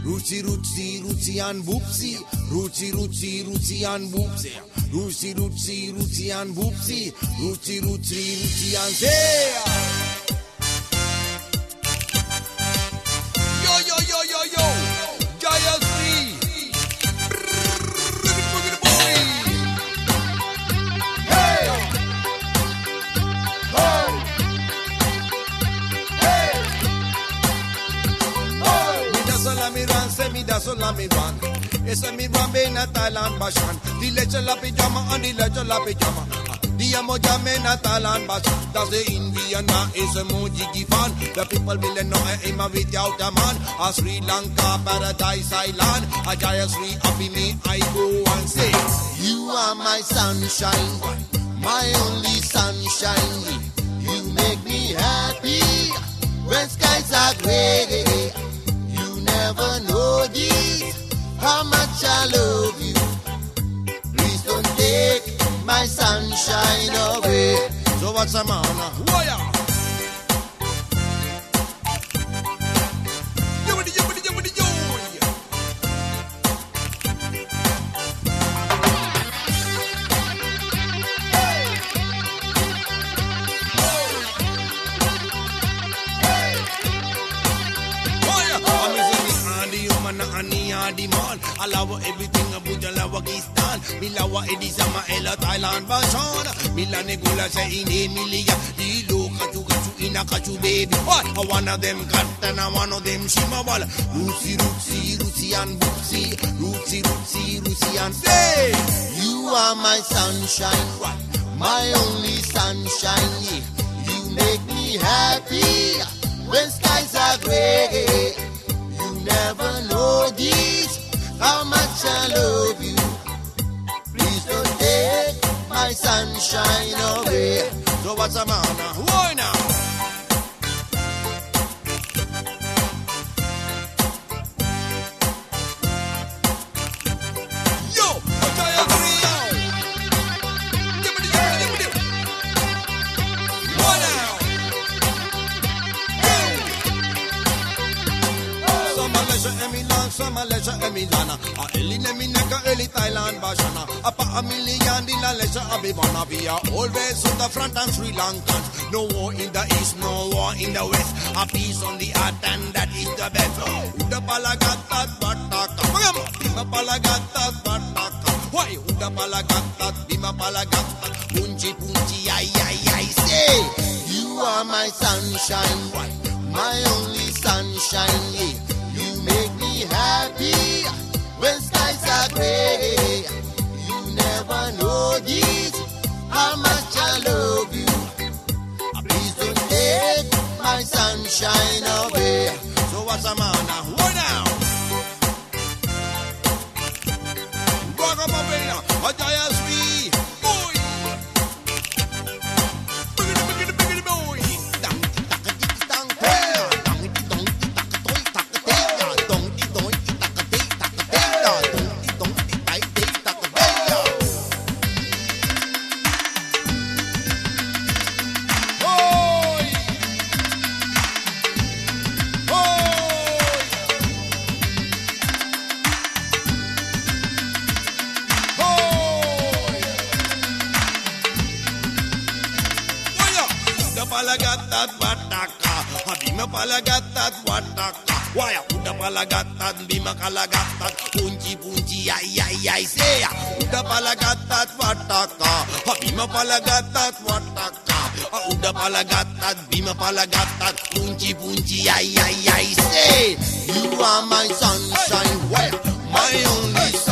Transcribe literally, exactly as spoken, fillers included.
Rootsy, rootsy, rootsy and boopsy. Rootsy, rootsy, rootsy and boopsy. Rootsy, rootsy, rootsy and boopsy. Rootsy, rootsy, rootsy and say. Yo, yo, yo, yo, yo. Jaya Sri. Hey. Oh. Hey. Oh. Me da sola mi ran, se mi da sola mi ran. Esa mi ran be na Thailand bashan. The leche la pijama and the leche la pijama. The emoja me na Thailand bashan. That's the Indian na is a mojigi fan. The people will know him without a man. A Sri Lanka paradise island. A Jaya Sri happy me I go and say. You are my sunshine, my only sunshine. You make me happy when skies are gray. You never know this, how much I love you. Please don't take my sunshine away. So what's the matter? Why? I love everything about the Lawagistan. Milawa edisama ela Thailand bashan. Milane gula sa ine milia. Dilo kachu kachu ina kachu baby. What? One of them cut and one of them shimawala. Rootsy rootsy rootsy and boopsy. Rootsy rootsy rootsy and say. You are my sunshine, my only sunshine. You make me happy when skies are gray. You never know this, how much I love you. Please don't take my sunshine away. So what's the matter? Why now? Yo, Jaya Sri. Why now? Some Malaysia Emilan, some Malaysia Emilana. A Elin Emineka, Eli Thailand Bashana. Apa a million in Malaysia Abibana. We are always on the front and Sri Lankans. No war in the east, no war in the west. A peace on the earth and that is the best. Uda palagatat bataka. Bima palagatat bataka. Why? Uda palagatat, bima palagatat. Punchi punchi, ay ay ay. Say, you are my sunshine, my only sunshine. You make me happy when skies are gray. You never know this, how much I love you. Please don't take my sunshine away. So what's the matter? What now? Guacamole, a Jaya Sri, boy. Biggity, biggity, biggity, boy. Dang, dang, dang, dang. Palagatat wataka, habima palagatat wataka. Waya uda palagatat bima kalagatat, punchi punchi ay ay ay say. Uda palagatat wataka, habima palagatat wataka. Uda palagatat bima palagatat, punchi punchi ay ay ay say. You are my sunshine, waya my only